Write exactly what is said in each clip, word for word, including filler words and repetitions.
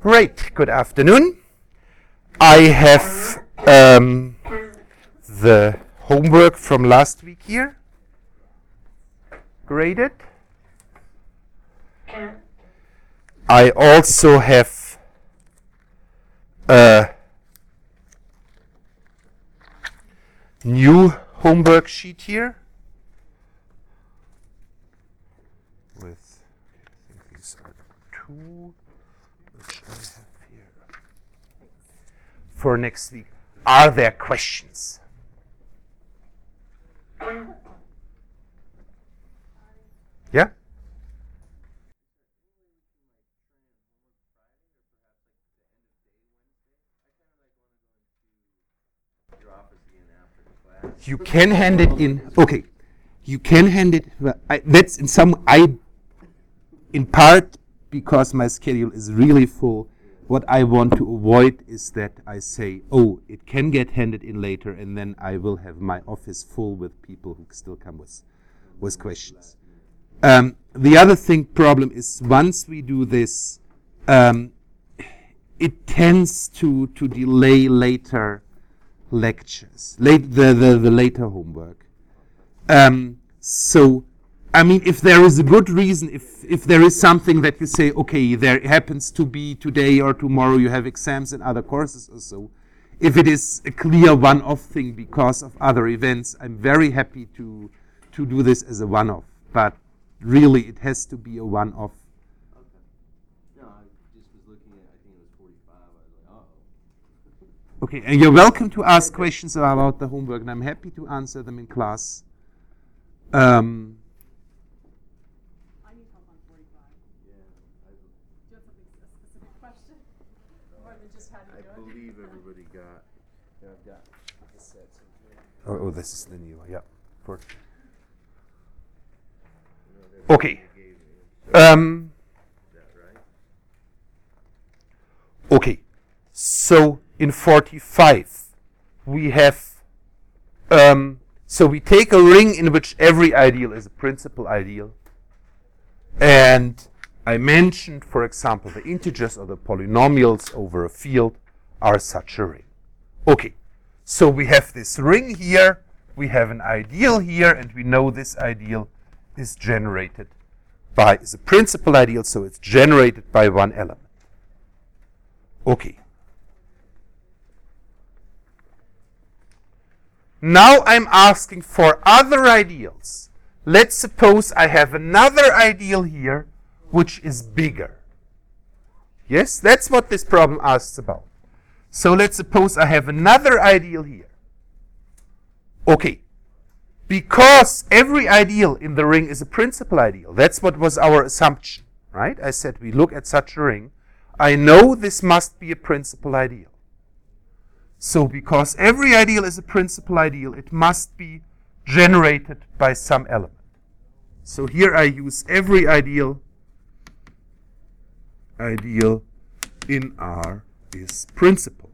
Great, good afternoon. I have um, the homework from last week here graded. I also have a new homework sheet here with, I think these are two, which I have here for next week. Are there questions? Yeah? You can hand it in. Okay, you can hand it. I, that's in some. I, in part, because my schedule is really full. What I want to avoid is that I say, "Oh, it can get handed in later," and then I will have my office full with people who still come with, with questions. Um, the other thing problem is once we do this, um, it tends to to delay later lectures, late the, the, the later homework. Um, so, I mean, if there is a good reason, if if there is something that you say, okay, there happens to be today or tomorrow you have exams in other courses or so, if it is a clear one-off thing because of other events, I'm very happy to to do this as a one-off. But really, it has to be a one-off. Okay, and you're welcome to ask questions about the homework, and I'm happy to answer them in class. Um, I need help on forty-five. Yeah. I, do you have something, a specific question? More than just how to do it? I believe everybody got. Yeah, I've got the sets. oh, oh, this is the new one, yeah. For okay. Um, okay, so in forty-five, we have, um, so we take a ring in which every ideal is a principal ideal. And I mentioned, for example, the integers or the polynomials over a field are such a ring. Okay, so we have this ring here, we have an ideal here, and we know this ideal is generated by, is a principal ideal, so it's generated by one element. Okay. Now I'm asking for other ideals. Let's suppose I have another ideal here which is bigger. Yes, that's what this problem asks about. So let's suppose I have another ideal here. Okay, because every ideal in the ring is a principal ideal. That's what was our assumption, right? I said we look at such a ring. I know this must be a principal ideal. So because every ideal is a principal ideal, it must be generated by some element. So here I use every ideal. Ideal in R is principal.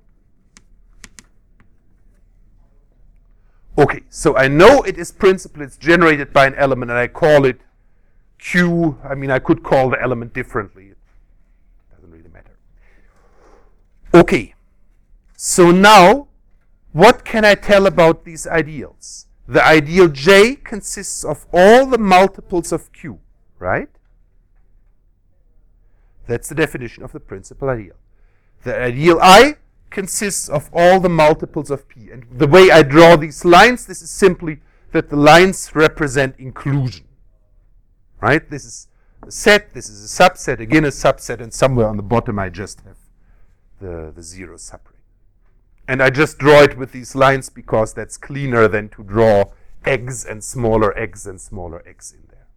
Okay, so I know it is principal, it's generated by an element, and I call it Q. I mean, I could call the element differently. It doesn't really matter. Okay. So now, what can I tell about these ideals? The ideal J consists of all the multiples of Q, right? That's the definition of the principal ideal. The ideal I consists of all the multiples of P. And the way I draw these lines, this is simply that the lines represent inclusion, right? This is a set, this is a subset, again a subset, and somewhere on the bottom I just have the, the zero subring. And I just draw it with these lines because that's cleaner than to draw eggs and smaller eggs and smaller eggs in there.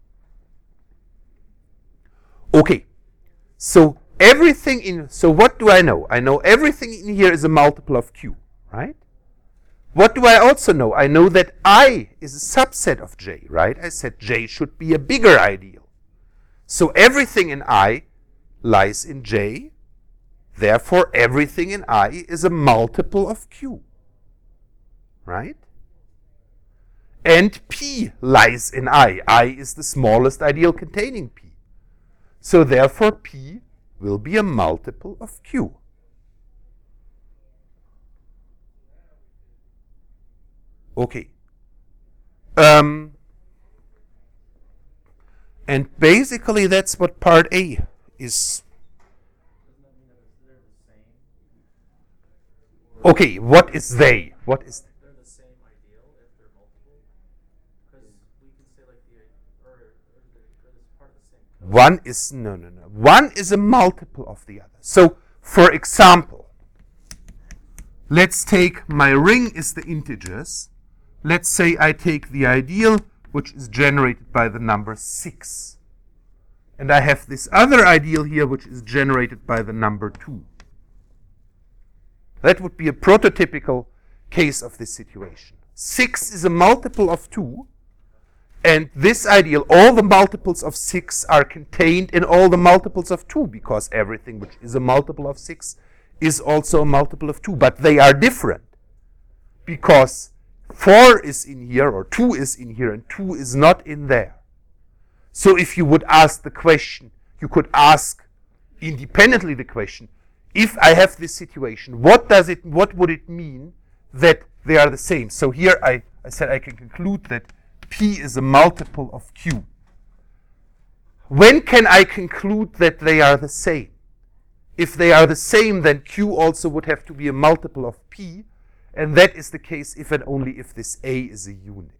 Okay, so everything in, so what do I know? I know everything in here is a multiple of Q, right? What do I also know? I know that I is a subset of J, right? I said J should be a bigger ideal. So everything in I lies in J. Therefore, everything in I is a multiple of Q, right? And P lies in I. I is the smallest ideal containing P. So therefore, P will be a multiple of Q. Okay. Um, and basically that's what part A is. Okay, what is they? What is They're the same ideal if they're multiple? Because we can say like the, or, or, the, or this part of the same code. one is no no no. One is a multiple of the other. So for example, let's take my ring is the integers. Let's say I take the ideal which is generated by the number six. And I have this other ideal here which is generated by the number two. That would be a prototypical case of this situation. six is a multiple of two, and this ideal, all the multiples of six are contained in all the multiples of two, because everything which is a multiple of six is also a multiple of two. But they are different, because four is in here, or two is in here, and two is not in there. So if you would ask the question, you could ask independently the question, if I have this situation, what does it, what would it mean that they are the same? So here I, I said I can conclude that P is a multiple of Q. When can I conclude that they are the same? If they are the same, then Q also would have to be a multiple of P, and that is the case if and only if this A is a unit.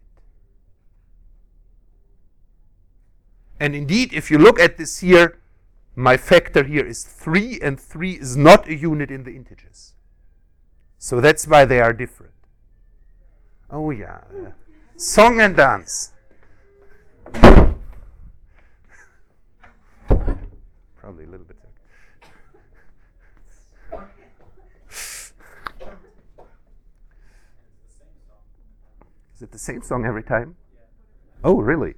And indeed, if you look at this here, my factor here is three, and three is not a unit in the integers. So that's why they are different. Oh yeah, uh, song and dance. Probably a little bit. Is it the same song every time? Oh, really?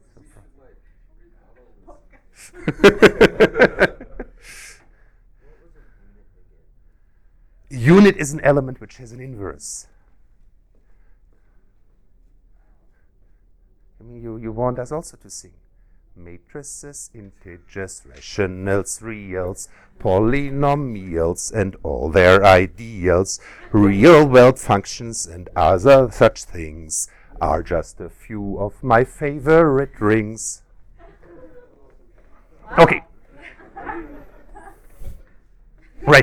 Unit is an element which has an inverse. I mean, you, you want us also to sing. Matrices, integers, rationals, reals, polynomials, and all their ideals, real-world functions and other such things are just a few of my favorite rings. Okay. Right.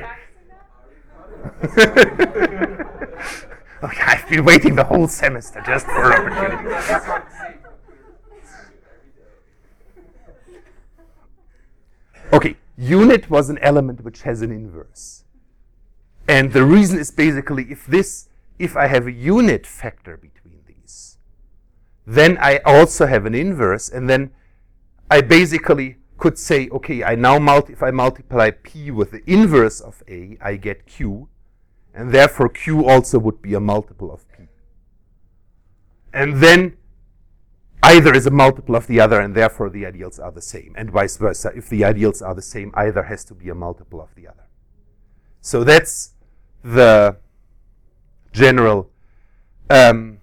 Okay, I've been waiting the whole semester just for an opportunity. Okay, unit was an element which has an inverse. And the reason is basically if this, if I have a unit factor between these, then I also have an inverse, and then I basically could say, okay, I now multi if I multiply P with the inverse of A, I get Q, and therefore Q also would be a multiple of P. And then either is a multiple of the other, and therefore the ideals are the same, and vice versa. If the ideals are the same, either has to be a multiple of the other. So that's the general um,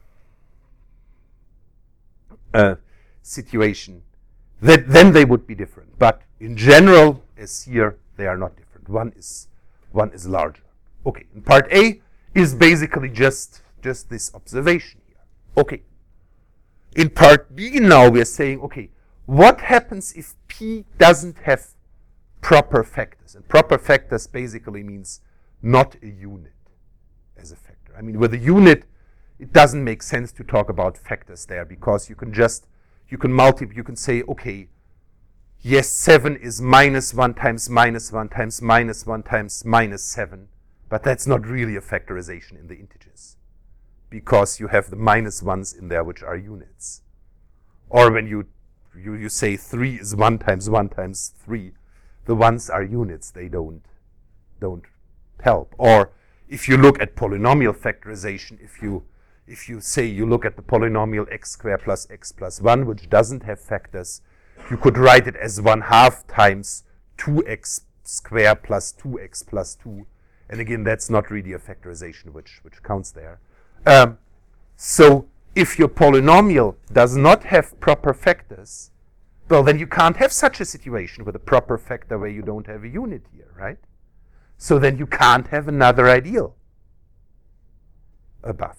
uh, situation. That then they would be different, but in general, as here, they are not different. One is one is larger. Okay, and part A is basically just just this observation here. Okay. In part B now we are saying, okay, what happens if P doesn't have proper factors? And proper factors basically means not a unit as a factor. I mean, with a unit, it doesn't make sense to talk about factors there, because you can just You can multiply, you can say, okay, yes, seven is minus one times minus one times minus one times minus seven, but that's not really a factorization in the integers, because you have the minus ones in there which are units. Or when you, you, you say three is one times one times three, the ones are units, they don't, don't help. Or if you look at polynomial factorization, if you If you say you look at the polynomial x squared plus x plus one, which doesn't have factors, you could write it as one half times two x squared plus two x plus two. And again, that's not really a factorization which, which counts there. Um, so if your polynomial does not have proper factors, Well, then you can't have such a situation with a proper factor where you don't have a unit here, right? So then you can't have another ideal above.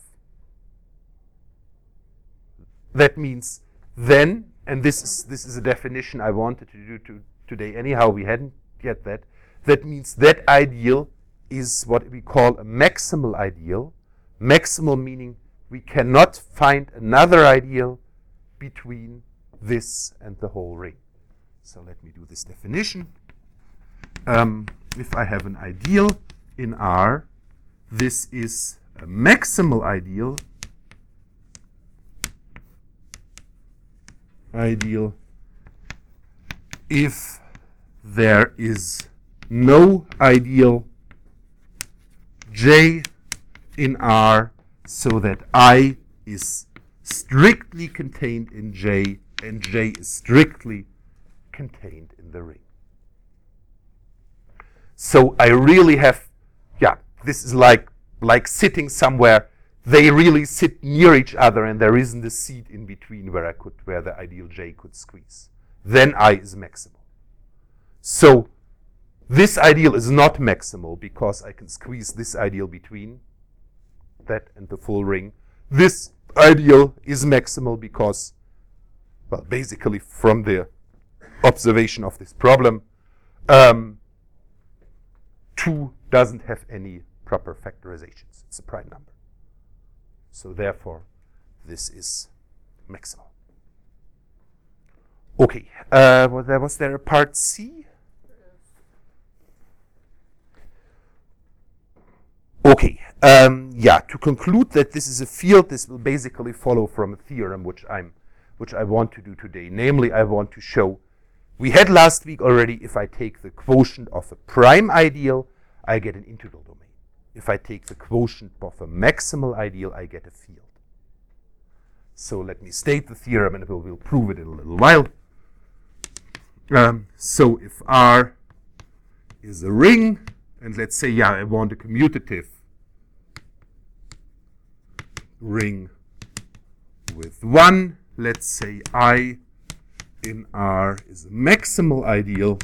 That means then, and this is this is a definition I wanted to do to today anyhow, we hadn't yet that, that means that ideal is what we call a maximal ideal. Maximal meaning we cannot find another ideal between this and the whole ring. So let me do this definition. Um, if I have an ideal in R, this is a maximal ideal. Ideal if there is no ideal J in R, so that I is strictly contained in J and J is strictly contained in the ring. So I really have, yeah, this is like like sitting somewhere. They really sit near each other and there isn't a seat in between where I could, where the ideal J could squeeze. Then I is maximal. So this ideal is not maximal because I can squeeze this ideal between that and the full ring. This ideal is maximal because, well, basically from the observation of this problem, um, two doesn't have any proper factorizations. It's a prime number. So therefore, this is maximal. Okay, uh, was there, was there a part C? Okay, um, yeah, to conclude that this is a field, this will basically follow from a theorem which I'm, which I want to do today. Namely, I want to show, we had last week already, if I take the quotient of a prime ideal, I get an integral domain. If I take the quotient of a maximal ideal, I get a field. So let me state the theorem and we'll, we'll prove it in a little while. Um, so if R is a ring, and let's say, yeah, I want a commutative ring with one, let's say I in R is a maximal ideal,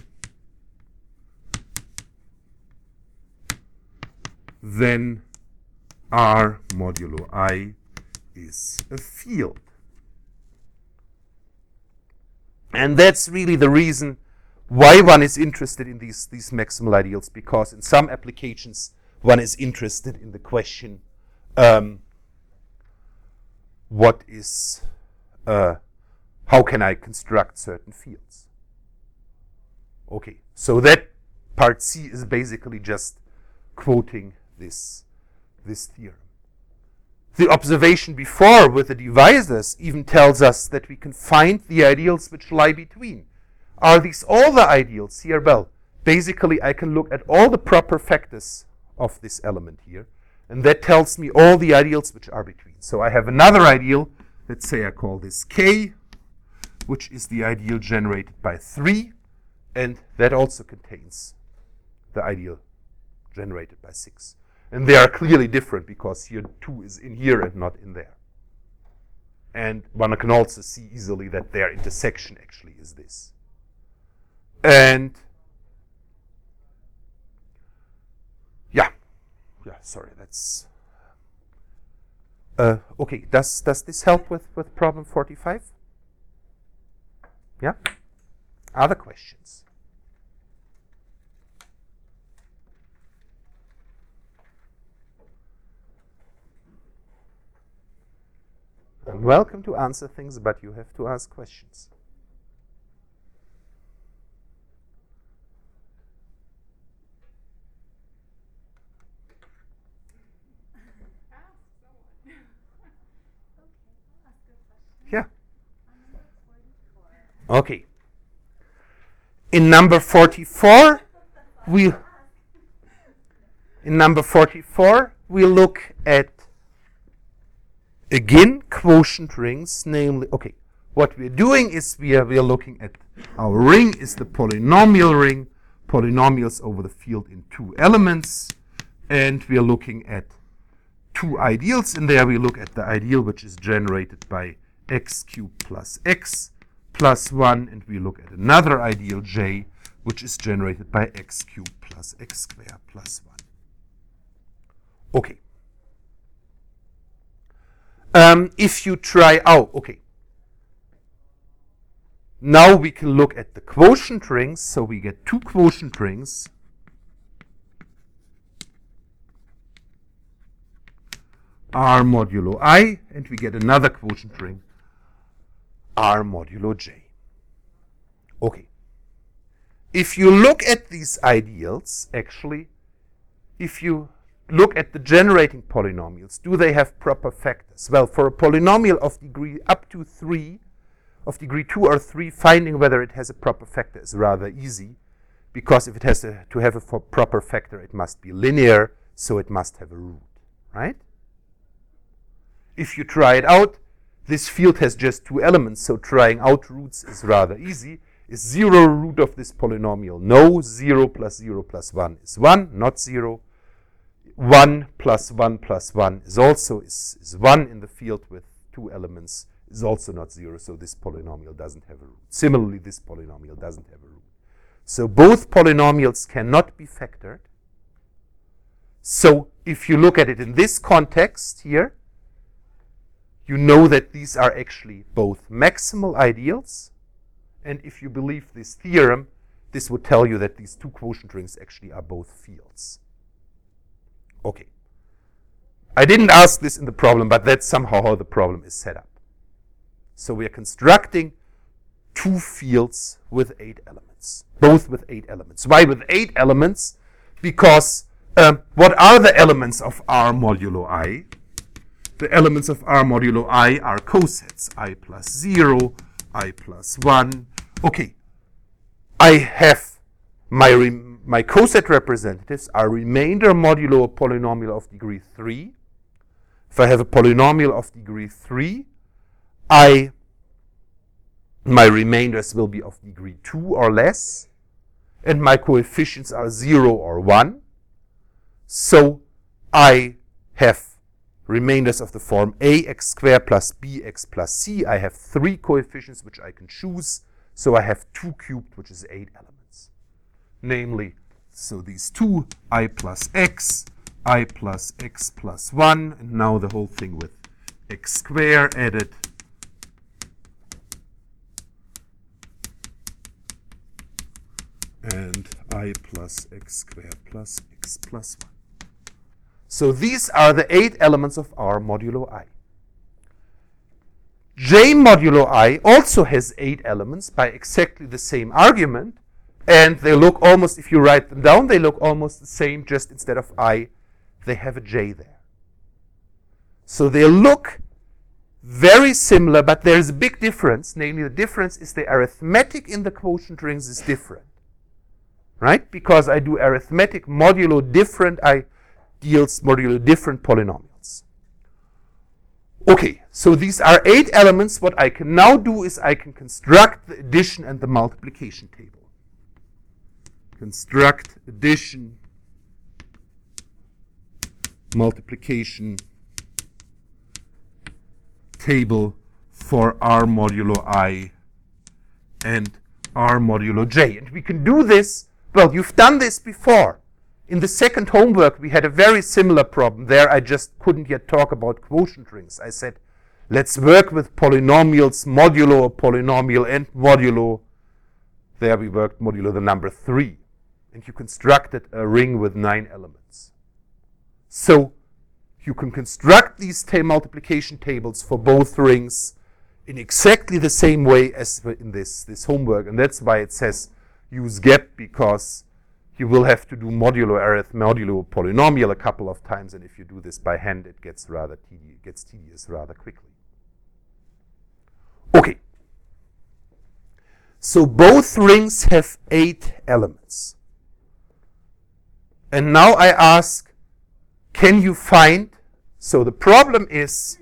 then R modulo I is a field. And that's really the reason why one is interested in these, these maximal ideals, because in some applications one is interested in the question, um, what is, uh, how can I construct certain fields? Okay, so that part C is basically just quoting this, this theorem. The observation before with the divisors even tells us that we can find the ideals which lie between. Are these all the ideals here? Well, basically I can look at all the proper factors of this element here, and that tells me all the ideals which are between. So I have another ideal, let's say I call this K, which is the ideal generated by three, and that also contains the ideal generated by six. And they are clearly different because here two is in here and not in there. And one can also see easily that their intersection actually is this. And yeah, yeah, sorry, that's uh, okay. Does does this help with, with problem forty-five? Yeah? Other questions? I'm welcome to answer things, but you have to ask questions. Yeah. Okay. In number forty-four, we in number forty-four we look at again quotient rings, namely, okay, what we're doing is we are we are looking at our ring is the polynomial ring, polynomials over the field in two elements, and we are looking at two ideals in there. We look at the ideal which is generated by x cubed plus x plus one, and we look at another ideal J, which is generated by x cubed plus x squared plus one. Okay. Um, if you try out, okay. Now we can look at the quotient rings. So we get two quotient rings. R modulo I, and we get another quotient ring, R modulo J. Okay. If you look at these ideals, actually, if you look at the generating polynomials, do they have proper factors? Well, for a polynomial of degree up to three, of degree two or three, finding whether it has a proper factor is rather easy, because if it has to, to have a proper factor, it must be linear, so it must have a root, right? If you try it out, this field has just two elements, so trying out roots is rather easy. Is zero root of this polynomial? No. zero plus zero plus one is one, not zero. one plus one plus one is also is, is one in the field with two elements, is also not zero, so this polynomial doesn't have a root. Similarly, this polynomial doesn't have a root. So both polynomials cannot be factored. So if you look at it in this context here, you know that these are actually both maximal ideals, and if you believe this theorem, this would tell you that these two quotient rings actually are both fields. Okay. I didn't ask this in the problem, but that's somehow how the problem is set up. So we are constructing two fields with eight elements, both with eight elements. Why with eight elements? Because um, what are the elements of R modulo I? The elements of R modulo I are cosets, I plus zero, I plus one. Okay, I have my, my coset representatives are remainder modulo a polynomial of degree three. If I have a polynomial of degree three, I, my remainders will be of degree two or less, and my coefficients are zero or one. So I have remainders of the form ax squared plus bx plus c. I have three coefficients which I can choose. So I have two cubed, which is eight elements. Namely, so these two, I plus x, I plus x plus one, and now the whole thing with x squared added. And I plus x squared plus x plus one. So these are the eight elements of R modulo I. J modulo I also has eight elements by exactly the same argument, and they look almost, if you write them down, they look almost the same, just instead of I, they have a J there. So they look very similar, but there's a big difference. Namely, the difference is the arithmetic in the quotient rings is different, right? Because I do arithmetic modulo different, I deals modulo different polynomials. Okay, so these are eight elements. What I can now do is I can construct the addition and the multiplication table. Construct addition, multiplication table for R modulo I and R modulo J. And we can do this, well, you've done this before. In the second homework, we had a very similar problem. There, I just couldn't yet talk about quotient rings. I said, let's work with polynomials, modulo a polynomial, and modulo. There we worked modulo the number three. And you constructed a ring with nine elements. So you can construct these ta- multiplication tables for both rings in exactly the same way as in this, this homework. And that's why it says use gap, because you will have to do modulo arith modulo polynomial a couple of times, and if you do this by hand, it gets rather tedious, gets tedious rather quickly. Okay. So both rings have eight elements. And now I ask, can you find, so the problem is,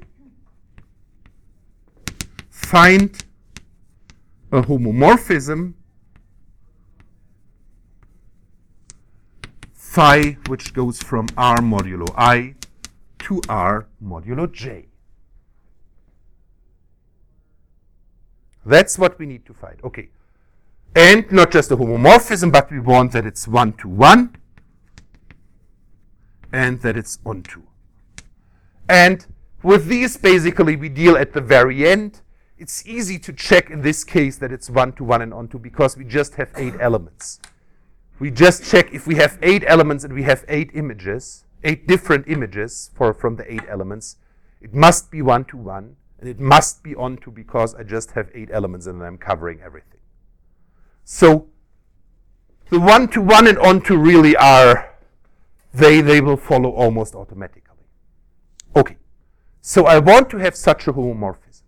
find a homomorphism phi which goes from R modulo I to R modulo J. That's what we need to find. Okay. And not just a homomorphism, but we want that it's one to one and that it's onto. And with these, basically, we deal at the very end. It's easy to check in this case that it's one to one and onto because we just have eight elements. We just check if we have eight elements and we have eight images, eight different images for from the eight elements. It must be one to one, and it must be onto because I just have eight elements and I'm covering everything. So the one to one and onto really are, they, they will follow almost automatically. Okay, so I want to have such a homomorphism.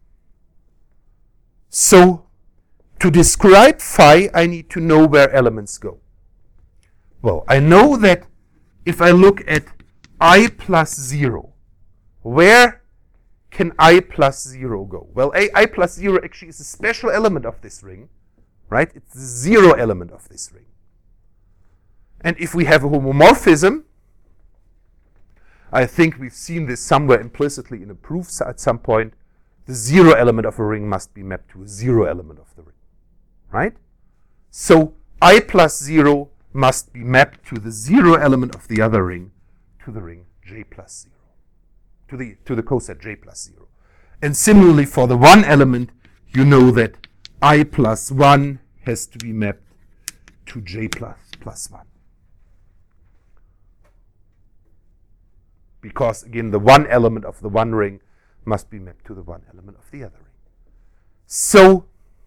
So to describe phi, I need to know where elements go. Well, I know that if I look at I plus zero, where can I plus zero go? Well, a, I plus zero actually is a special element of this ring, right? It's the zero element of this ring. And if we have a homomorphism, I think we've seen this somewhere implicitly in a proof at some point, the zero element of a ring must be mapped to a zero element of the ring, right? So I plus zero must be mapped to the zero element of the other ring, to the ring J plus zero, to the, to the coset J plus zero. And similarly for the one element, you know that I plus one has to be mapped to J plus plus one. Because again, the one element of the one ring must be mapped to the one element of the other ring. So,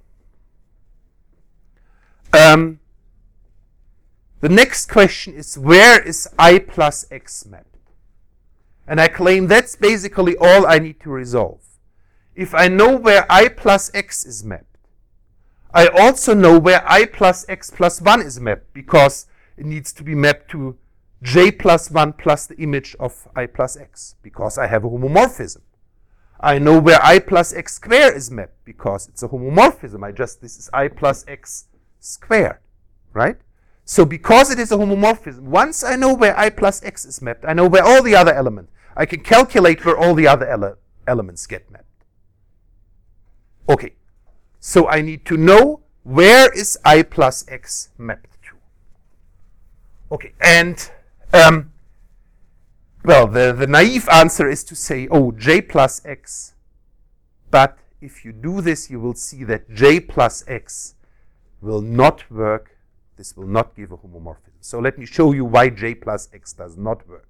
um, the next question is, where is I plus x mapped? And I claim that's basically all I need to resolve. If I know where I plus x is mapped, I also know where I plus x plus one is mapped, because it needs to be mapped to J plus one plus the image of I plus x, because I have a homomorphism. I know where I plus x squared is mapped, because it's a homomorphism. I just, this is I plus x squared, right? So because it is a homomorphism, once I know where I plus x is mapped, I know where all the other elements, I can calculate where all the other ele elements get mapped. Okay, so I need to know where is I plus x mapped to. Okay, and um, well, the, the naive answer is to say, oh, J plus x. But if you do this, you will see that J plus x will not work. This will not give a homomorphism. So let me show you why J plus x does not work.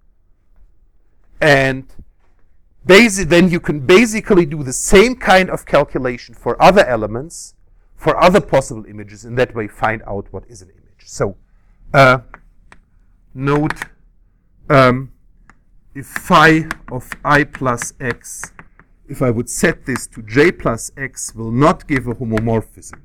And basi- then you can basically do the same kind of calculation for other elements, for other possible images, and that way find out what is an image. So uh, note, um, if phi of I plus x, if I would set this to J plus x, will not give a homomorphism.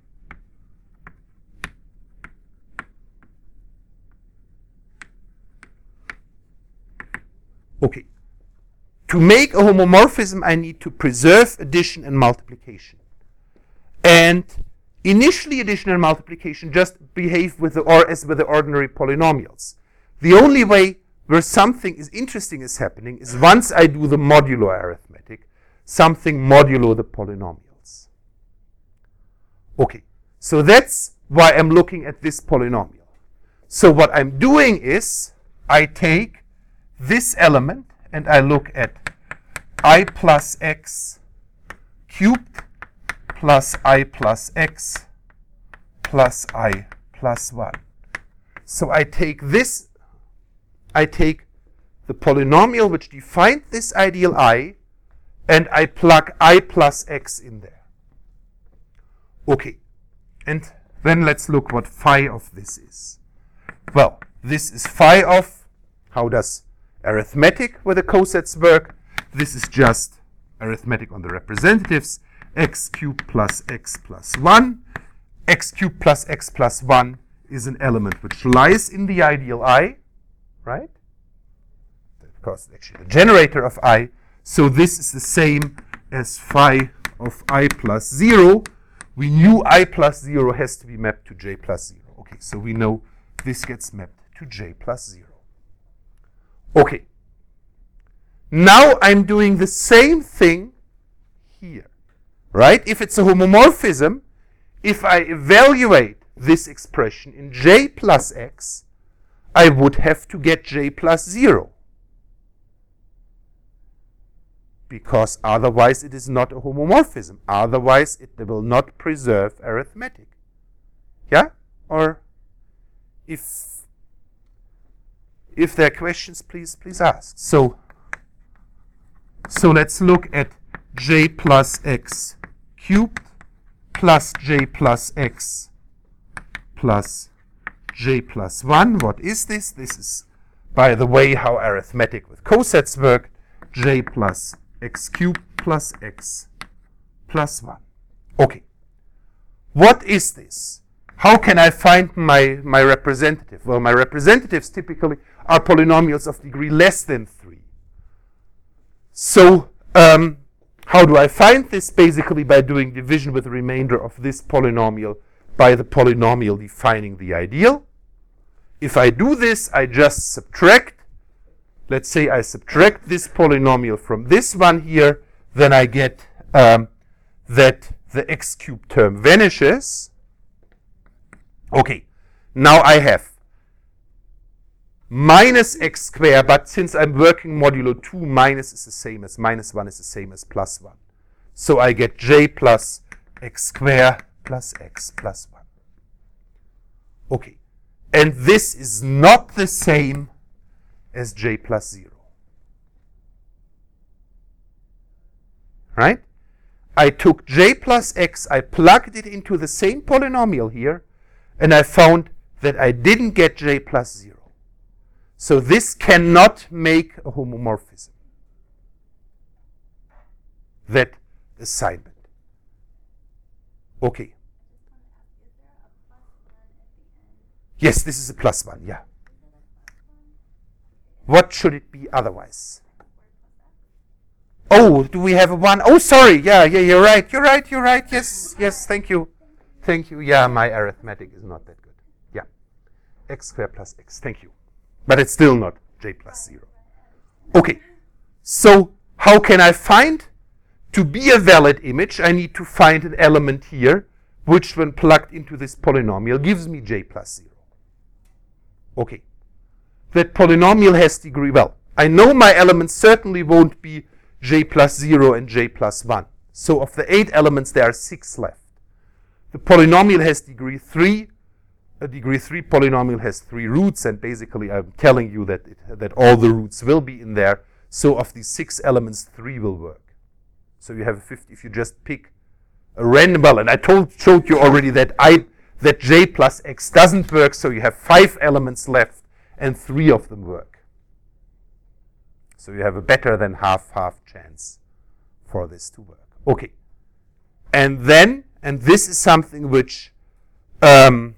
Okay. To make a homomorphism, I need to preserve addition and multiplication. And initially, addition and multiplication just behave with the or as with the ordinary polynomials. The only way where something is interesting is happening is once I do the modulo arithmetic, something modulo the polynomials. Okay, so that's why I'm looking at this polynomial. So what I'm doing is I take this element and I look at I plus x cubed plus I plus x plus I plus one. So I take this, I take the polynomial which defined this ideal I, and I plug I plus x in there. Okay, and then let's look what phi of this is. Well, this is phi of, how does arithmetic with the cosets work? This is just arithmetic on the representatives. X cubed plus x plus one. X cubed plus x plus one is an element which lies in the ideal I, right? Of course, actually the generator of I. So this is the same as phi of I plus zero. We knew I plus zero has to be mapped to J plus zero. Okay, so we know this gets mapped to J plus zero. Okay. Now I'm doing the same thing here. right? If it's a homomorphism, if I evaluate this expression in j plus x, I would have to get j plus zero. Because otherwise it is not a homomorphism. Otherwise it will not preserve arithmetic. Yeah? Or if if there are questions, please please ask. So so let's look at j plus x cubed plus j plus x plus j plus one. What is this? This is, by the way, how arithmetic with cosets work. J plus x cubed plus x plus one. Okay. What is this? How can I find my, my representative? Well, my representatives typically are polynomials of degree less than three. So, um, how do I find this? Basically by doing division with the remainder of this polynomial by the polynomial defining the ideal. If I do this, I just subtract. Let's say I subtract this polynomial from this one here, then I get um, that the x cubed term vanishes. Okay, now I have minus x squared, but since I'm working modulo two, minus is the same as minus one is the same as plus one. So I get j plus x squared plus x plus one. Okay, and this is not the same as j plus zero. Right? I took j plus x, I plugged it into the same polynomial here, and I found that I didn't get j plus zero. So this cannot make a homomorphism. That assignment. Okay. Yes, this is a plus one, yeah. What should it be otherwise? Oh, do we have a one? Oh, sorry, yeah, yeah, you're right, you're right, you're right, yes, yes, thank you. Thank you, yeah, my arithmetic is not that good. Yeah, x squared plus x, thank you. But it's still not j plus zero. Okay, so how can I find? To be a valid image, I need to find an element here, which when plugged into this polynomial gives me j plus zero. Okay, that polynomial has degree, well, I know my elements certainly won't be j plus zero and j plus one. So of the eight elements, there are six left. The polynomial has degree three. A degree three polynomial has three roots, and basically I'm telling you that, it, that all the roots will be in there. So of these six elements, three will work. So you have a fifty, if you just pick a random, well, and I told, showed you already that I, that j plus x doesn't work, so you have five elements left, and three of them work. So you have a better than half-half chance for this to work. Okay. And then, and this is something which um,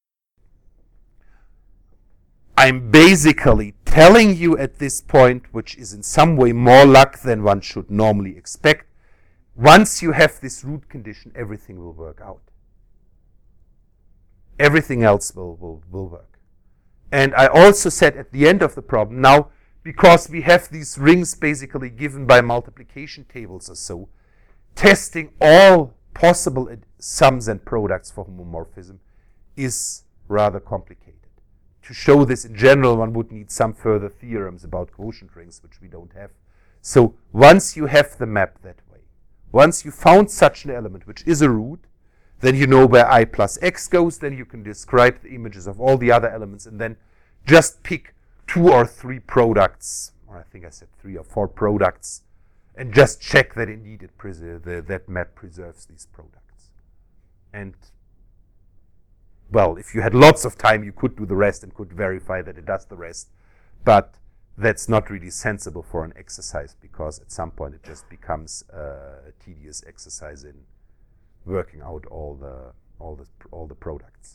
I'm basically telling you at this point, which is in some way more luck than one should normally expect. Once you have this root condition, everything will work out. Everything else will, will, will work. And I also said at the end of the problem, now, because we have these rings basically given by multiplication tables or so, testing all possible sums and products for homomorphism is rather complicated. To show this in general, one would need some further theorems about quotient rings, which we don't have. So once you have the map that way, once you found such an element, which is a root, then you know where I plus x goes, then you can describe the images of all the other elements, and then just pick two or three products, or I think I said three or four products, and just check that indeed it preser- the, that map preserves these products. And, well, if you had lots of time, you could do the rest and could verify that it does the rest. But that's not really sensible for an exercise, because at some point it just becomes uh, a tedious exercise in working out all the all the all the products.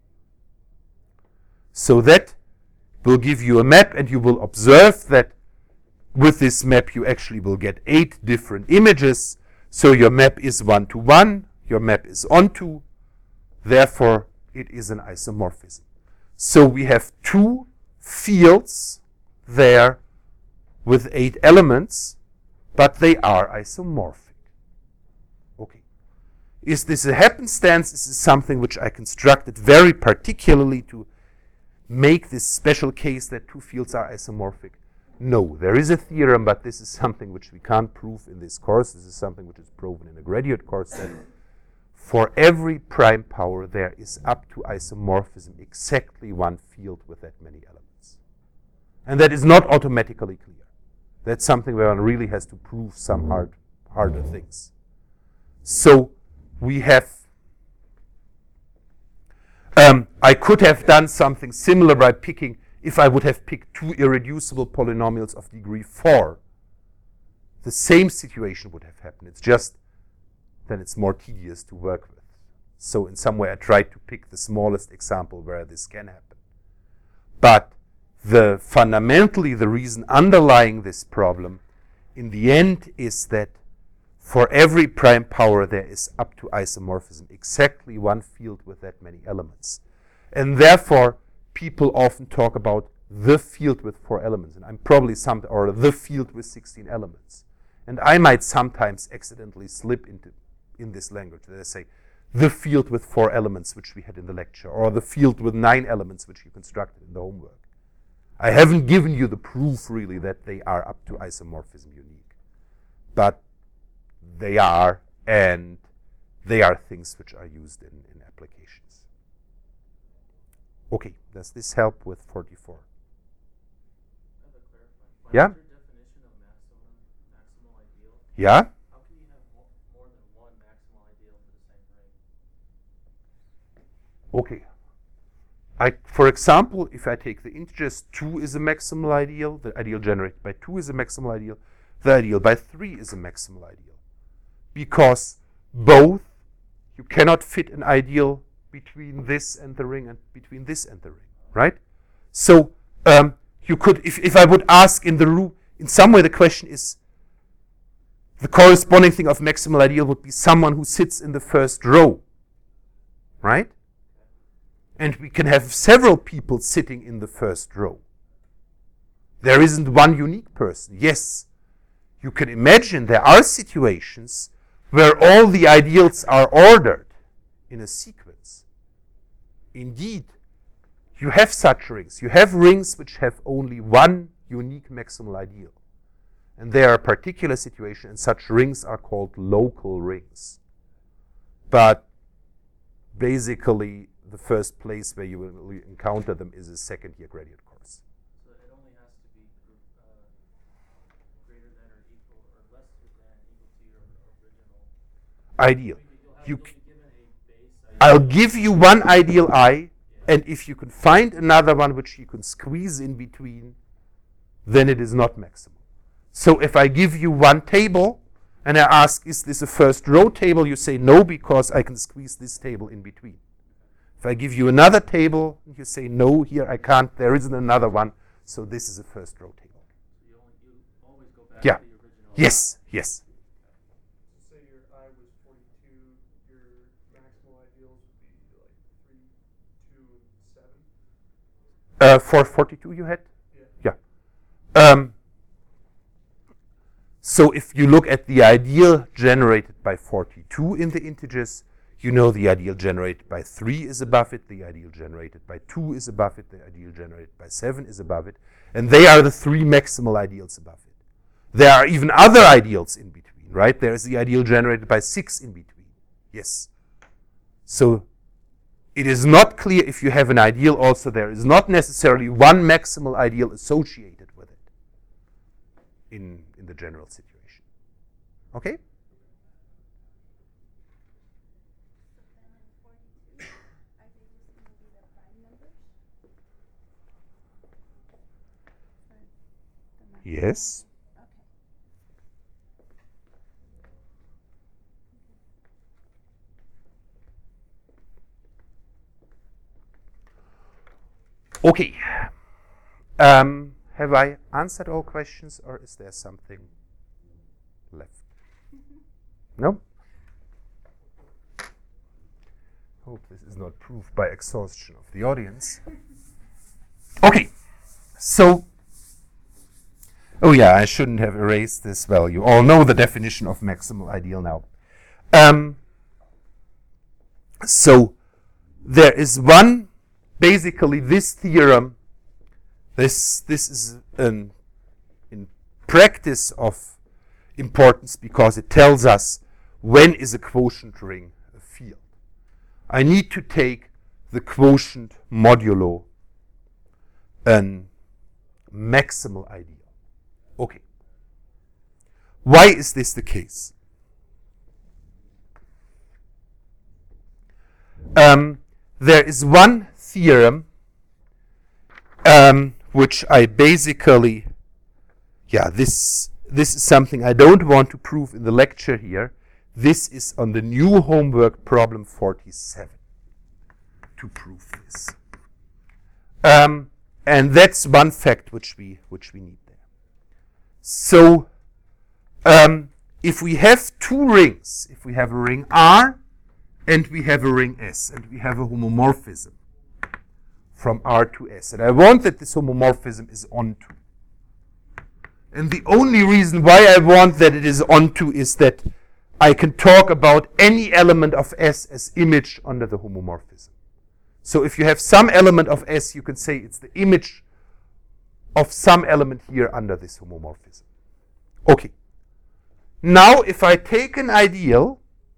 So that will give you a map, and you will observe that with this map you actually will get eight different images. So your map is one to one, your map is onto, therefore it is an isomorphism. So we have two fields there with eight elements, but they are isomorphic. Okay. Is this a happenstance? Is this something which I constructed very particularly to make this special case that two fields are isomorphic? No, there is a theorem, but this is something which we can't prove in this course. This is something which is proven in a graduate course, that for every prime power there is up to isomorphism exactly one field with that many elements. And that is not automatically clear. That's something where one really has to prove some hard, harder things. So we have, um, I could have done something similar by picking, if I would have picked two irreducible polynomials of degree four, the same situation would have happened. It's just that it's more tedious to work with. So in some way I tried to pick the smallest example where this can happen. But the fundamentally the reason underlying this problem in the end is that for every prime power there is up to isomorphism exactly one field with that many elements. And therefore people often talk about the field with four elements, and I'm probably some, or the field with sixteen elements. And I might sometimes accidentally slip into in this language that I say the field with four elements which we had in the lecture, or the field with nine elements which you constructed in the homework. I haven't given you the proof really that they are up to isomorphism unique, but they are, and they are things which are used in, in applications. Okay, does this help with forty-four? Yeah? What's your definition of maximum, maximal ideal? Yeah? How can you have more, more than one maximal ideal for the same ring? Okay. I, for example, if I take the integers, two is a maximal ideal, the ideal generated by two is a maximal ideal, the ideal by three is a maximal ideal. Because both, you cannot fit an ideal between this and the ring and between this and the ring, right? So um, you could, if, if I would ask in the room, in some way the question is, the corresponding thing of maximal ideal would be someone who sits in the first row, right? And we can have several people sitting in the first row. There isn't one unique person. Yes, you can imagine there are situations where all the ideals are ordered in a sequence. Indeed, you have such rings. You have rings which have only one unique maximal ideal. And there are particular situations, and such rings are called local rings. But basically, the first place where you will encounter them is a second year graduate course. So it only has to be uh, greater than or equal, or less than equal to your original Ideal. You'll have, You you'll c- be given a base I'll give you one ideal I, and if you can find another one which you can squeeze in between, then it is not maximal. So if I give you one table, and I ask, is this a first row table? You say no, because I can squeeze this table in between. If I give you another table, you say no, here I can't, there isn't another one, so this is a first row table. So you, only, you always go back Yeah. to the original. Yes, yes. Say your I was forty-two, your maximal ideals would be like three, two, and seven. Uh, for forty-two you had? Yeah. Yeah. Um, so if you look at the ideal generated by forty-two in the integers, you know the ideal generated by three is above it, the ideal generated by two is above it, the ideal generated by seven is above it, and they are the three maximal ideals above it. There are even other ideals in between, right? There is the ideal generated by six in between. Yes. So it is not clear if you have an ideal also, there is not necessarily one maximal ideal associated with it in, in the general situation. Okay? Yes. Okay. Um, have I answered all questions, or is there something left? No? Hope this is not proof by exhaustion of the audience. Okay. So, oh yeah, I shouldn't have erased this. Well, you all know the definition of maximal ideal now. Um, So there is one, basically this theorem, this, this is an in practice of importance because it tells us when is a quotient ring a field. I need to take the quotient modulo an maximal ideal. Okay. Why is this the case? Um, there is one theorem um, which I basically, yeah, this this is something I don't want to prove in the lecture here. This is on the new homework problem forty-seven to prove this. Um, and that's one fact which we which we need there. So um, if we have two rings, if we have a ring R and we have a ring S, and we have a homomorphism from R to S, and I want that this homomorphism is onto. And the only reason why I want that it is onto is that I can talk about any element of S as image under the homomorphism. So if you have some element of S, you can say it's the image of some element here under this homomorphism. Okay. Now if I take an ideal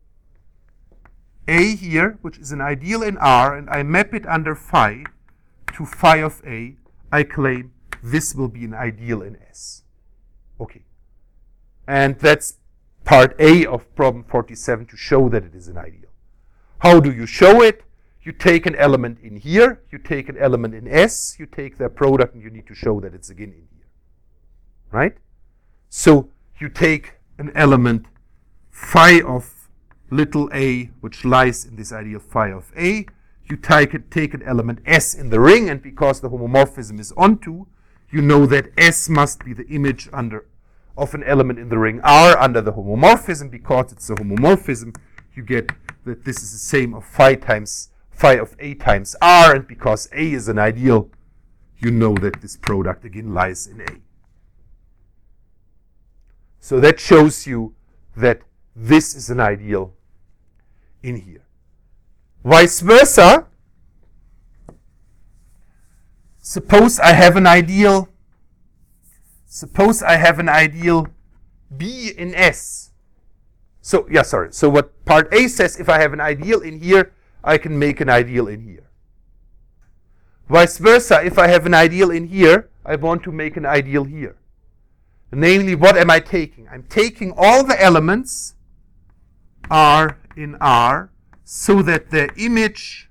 A here, which is an ideal in R, and I map it under phi to phi of A, I claim this will be an ideal in S. Okay. And that's part A of problem forty-seven, to show that it is an ideal. How do you show it? You take an element in here, you take an element in S, you take their product, and you need to show that it's again in here. Right? So you take an element phi of little a, which lies in this ideal phi of A. You take, it, take an element S in the ring, and because the homomorphism is onto, you know that S must be the image under of an element in the ring R under the homomorphism. Because it's a homomorphism, you get that this is the same of phi times phi of A times R, and because A is an ideal, you know that this product again lies in A. So that shows you that this is an ideal in here. Vice versa, suppose I have an ideal, suppose I have an ideal B in S. So, yeah, sorry. So what part A says, if I have an ideal in here, I can make an ideal in here. Vice versa, if I have an ideal in here, I want to make an ideal here. Namely, what am I taking? I'm taking all the elements R in R so that their image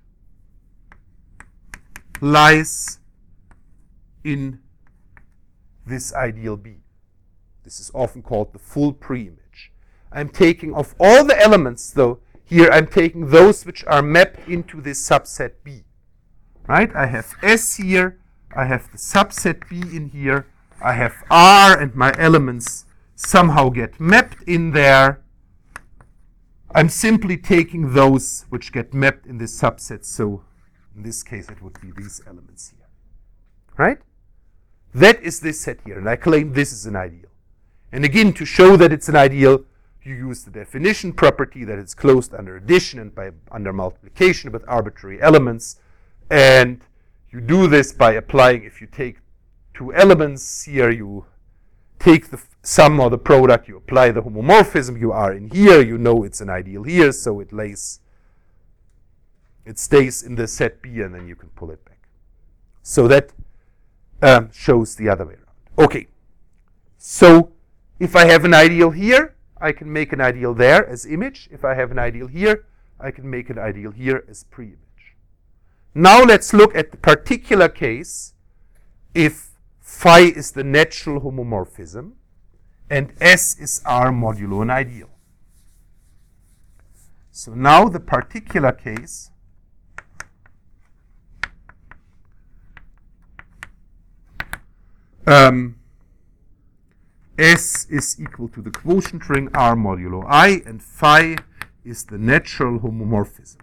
lies in this ideal B. This is often called the full preimage. I'm taking of all the elements, though, here I'm taking those which are mapped into this subset B. Right? I have S here, I have the subset B in here, I have R, and my elements somehow get mapped in there. I'm simply taking those which get mapped in this subset, so in this case it would be these elements here. Right? That is this set here, and I claim this is an ideal. And again, to show that it's an ideal, you use the definition property that it's closed under addition and by under multiplication with arbitrary elements. And you do this by applying, if you take two elements here, you take the sum or the product, you apply the homomorphism, you are in here, you know it's an ideal here, so it lays, it stays in the set B, and then you can pull it back. So that um, shows the other way around. Okay, so if I have an ideal here, I can make an ideal there as image. If I have an ideal here, I can make an ideal here as pre-image. Now let's look at the particular case if phi is the natural homomorphism and S is R modulo an ideal. So now the particular case um, S is equal to the quotient ring R modulo I, and phi is the natural homomorphism.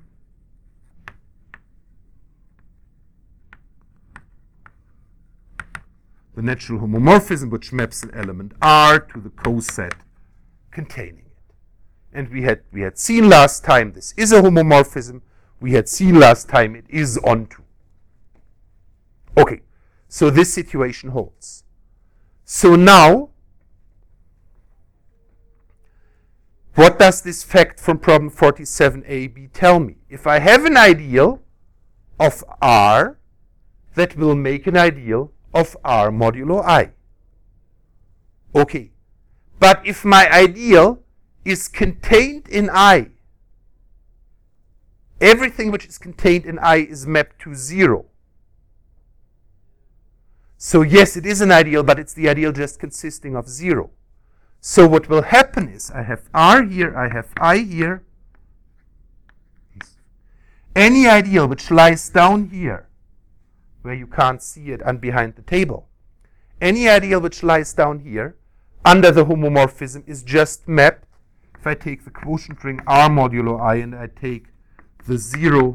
The natural homomorphism which maps an element R to the coset containing it. And we had we had seen last time this is a homomorphism. we had seen last time it is onto. Okay, so this situation holds. So now, what does this fact from problem forty-seven a b tell me? If I have an ideal of R, that will make an ideal of R modulo I. Okay, but if my ideal is contained in I, everything which is contained in I is mapped to zero. So yes, it is an ideal, but it's the ideal just consisting of zero. So what will happen is I have R here, I have I here. Any ideal which lies down here, where you can't see it and behind the table, any ideal which lies down here under the homomorphism is just mapped. If I take the quotient ring R modulo I and I take the zero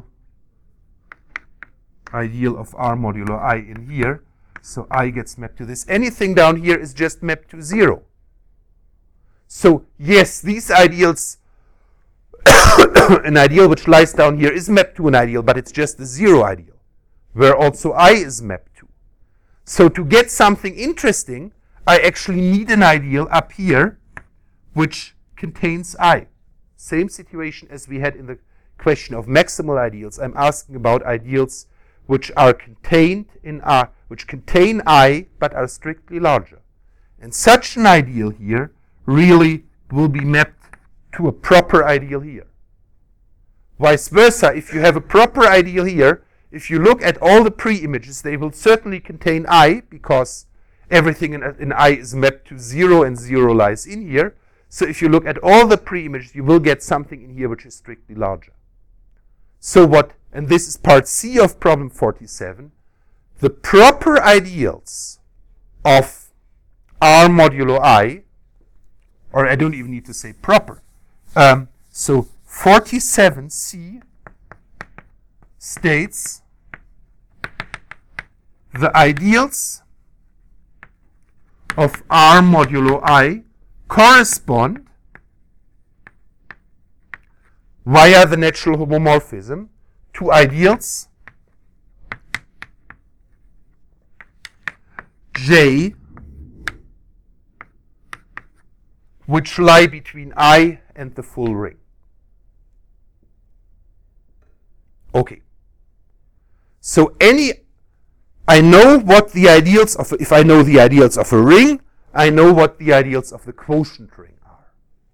ideal of R modulo I in here, so I gets mapped to this. Anything down here is just mapped to zero. So yes, these ideals, an ideal which lies down here is mapped to an ideal, but it's just the zero ideal, where also I is mapped to. So to get something interesting, I actually need an ideal up here which contains I. Same situation as we had in the question of maximal ideals. I'm asking about ideals which are contained in R, which contain I but are strictly larger. And such an ideal here really will be mapped to a proper ideal here. Vice versa, if you have a proper ideal here, if you look at all the pre-images, they will certainly contain I, because everything in, in I is mapped to zero and zero lies in here. So if you look at all the pre-images, you will get something in here which is strictly larger. So what, and this is part C of problem forty-seven, the proper ideals of R modulo I, or I don't even need to say proper. Um, so forty-seven C states the ideals of R modulo I correspond via the natural homomorphism to ideals J which lie between I and the full ring. Okay. So any, I know what the ideals of, if I know the ideals of a ring, I know what the ideals of the quotient ring are.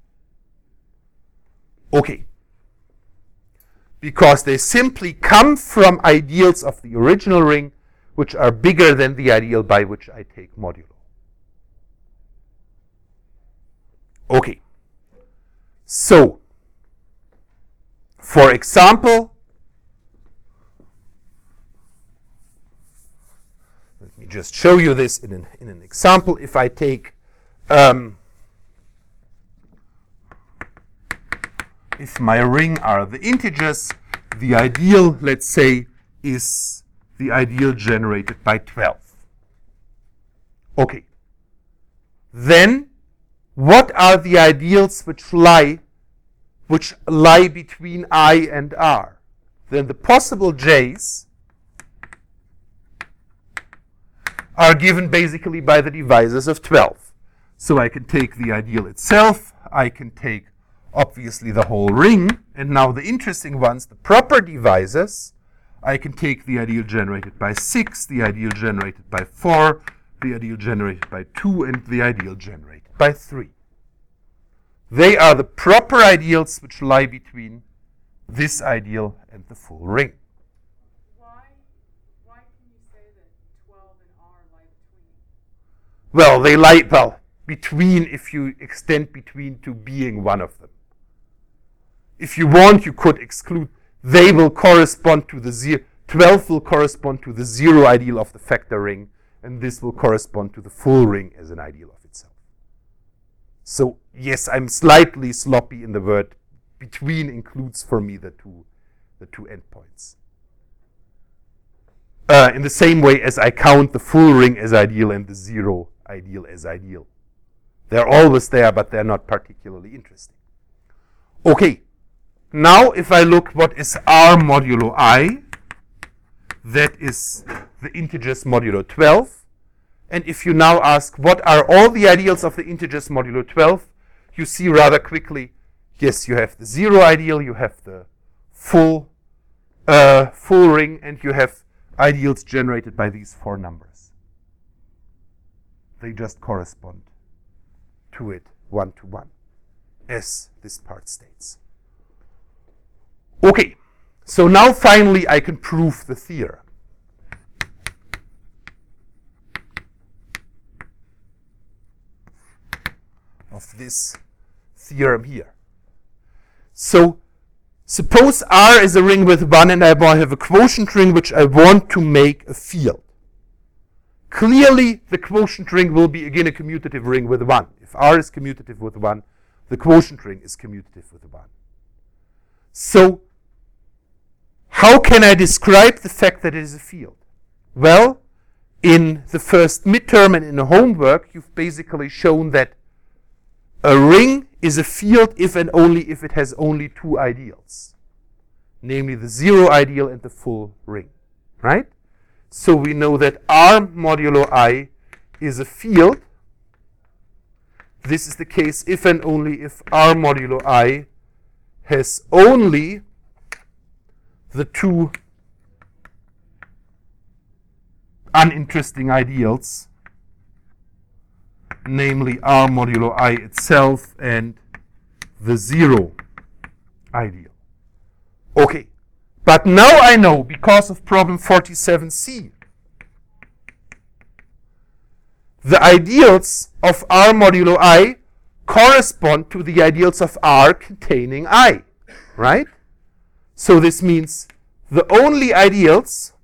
Okay. Because they simply come from ideals of the original ring, which are bigger than the ideal by which I take modulo. Okay. So, for example, let me just show you this in an, in an example. If I take, um, if my ring are the integers, the ideal, let's say, is the ideal generated by twelve. Okay. Then, what are the ideals which lie, which lie between I and R? Then the possible J's are given basically by the divisors of twelve. So I can take the ideal itself, I can take obviously the whole ring, and now the interesting ones, the proper divisors, I can take the ideal generated by six, the ideal generated by four, the ideal generated by two, and the ideal generated by three. They are the proper ideals which lie between this ideal and the full ring. Why, why can you say that twelve and R lie between? Well, they lie, well, between, if you extend between to being one of them. If you want, you could exclude, they will correspond to the zero, twelve will correspond to the zero ideal of the factor ring, and this will correspond to the full ring as an ideal of itself. So, yes, I'm slightly sloppy in the word between includes for me the two, the two endpoints. Uh, in the same way as I count the full ring as ideal and the zero ideal as ideal. They're always there, but they're not particularly interesting. Okay. now if I look what is R modulo I, that is the integers modulo twelve. And if you now ask what are all the ideals of the integers modulo twelve, you see rather quickly, yes, you have the zero ideal, you have the full uh, full ring, and you have ideals generated by these four numbers. They just correspond to it one to one, as this part states. Okay, so now finally I can prove the theorem. Of this theorem here. So suppose R is a ring with one and I have a quotient ring which I want to make a field. Clearly the quotient ring will be again a commutative ring with one. If R is commutative with one, the quotient ring is commutative with one. So how can I describe the fact that it is a field? Well, in the first midterm and in the homework, you've basically shown that a ring is a field if and only if it has only two ideals, namely the zero ideal and the full ring, right? So we know that R modulo I is a field. This is the case if and only if R modulo I has only the two uninteresting ideals, namely R modulo I itself and the zero ideal. Okay, but now I know, because of problem forty-seven C, the ideals of R modulo I correspond to the ideals of R containing I, right? So this means the only ideals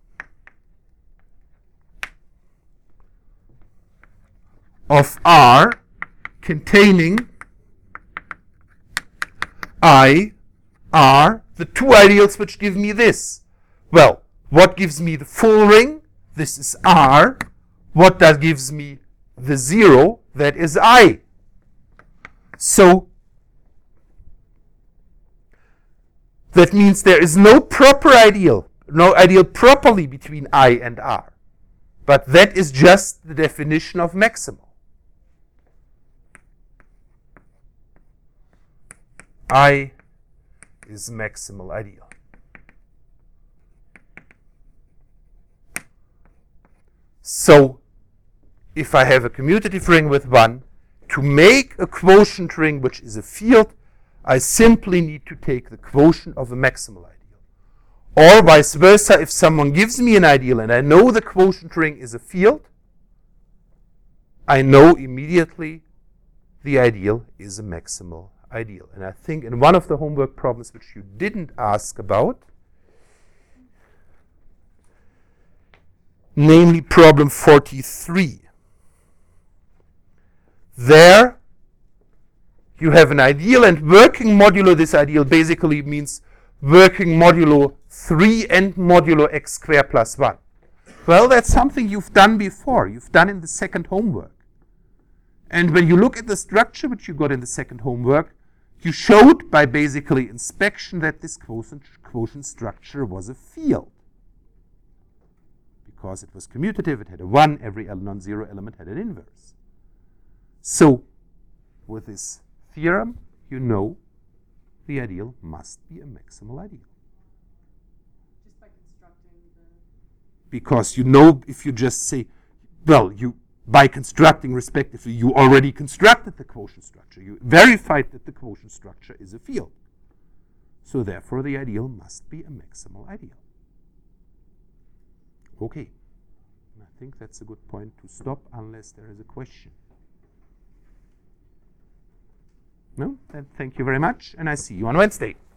of R containing I are the two ideals which give me this. Well, what gives me the full ring? This is R. What that gives me the zero? That is I. So that means there is no proper ideal, no ideal properly between I and R. But that is just the definition of maximal. I is maximal ideal. So if I have a commutative ring with one, to make a quotient ring which is a field, I simply need to take the quotient of a maximal ideal. Or vice versa, if someone gives me an ideal and I know the quotient ring is a field, I know immediately the ideal is a maximal ideal. And I think in one of the homework problems which you didn't ask about, namely problem forty-three, there you have an ideal, and working modulo this ideal basically means working modulo three and modulo x squared plus one. Well, that's something you've done before. You've done in the second homework. And when you look at the structure which you got in the second homework, you showed by basically inspection that this quotient, quotient structure was a field. Because it was commutative, it had a one, every non-zero element had an inverse. So, with this theorem, you know the ideal must be a maximal ideal. Just by constructing the... Because you know, if you just say, well, you by constructing respectively, you already constructed the quotient structure. You verified that the quotient structure is a field. So therefore, the ideal must be a maximal ideal. Okay. I think that's a good point to stop unless there is a question. No? Then thank you very much, and I see you on Wednesday.